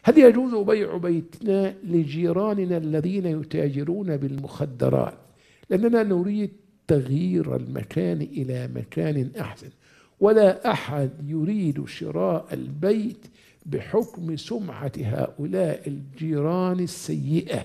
هل يجوز بيع بيتنا لجيراننا الذين يتاجرون بالمخدرات؟ لأننا نريد تغيير المكان إلى مكان أحسن، ولا أحد يريد شراء البيت بحكم سمعة هؤلاء الجيران السيئة.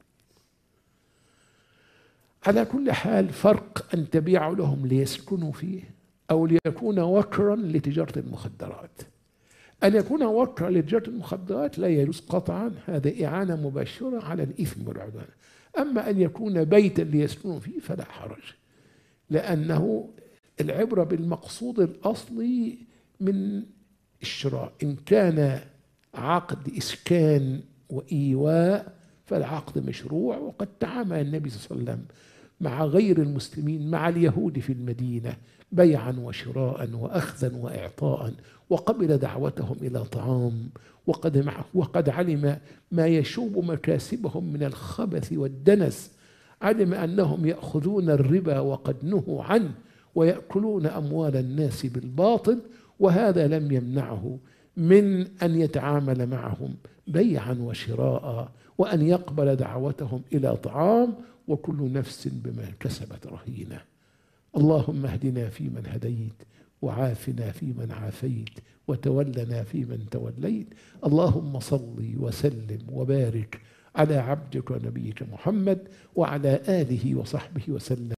على كل حال، فرق أن تبيع لهم ليسكنوا فيه أو ليكون وكرا لتجارة المخدرات. أن يكون وكرا لتجارة المخدرات لا يجوز قطعا، هذا إعانة مباشرة على الإثم والعدوان. أما أن يكون بيتا ليسكنوا فيه فلا حرج، لأنه العبرة بالمقصود الأصلي من الشراء. إن كان عقد إسكان وإيواء فالعقد مشروع، وقد تعامل النبي صلى الله عليه وسلم مع غير المسلمين، مع اليهود في المدينة، بيعا وشراء وأخذا وإعطاء، وقبل دعوتهم إلى طعام، وقد علم ما يشوب مكاسبهم من الخبث والدنس، علم أنهم يأخذون الربا وقد نهوا عنه، ويأكلون أموال الناس بالباطل، وهذا لم يمنعه من أن يتعامل معهم بيعا وشراء، وأن يقبل دعوتهم إلى طعام، وكل نفس بما كسبت رهينة. اللهم اهدنا فيمن هديت، وعافنا فيمن عافيت، وتولنا فيمن توليت. اللهم صل وسلم وبارك على عبدك ونبيك محمد وعلى آله وصحبه وسلم.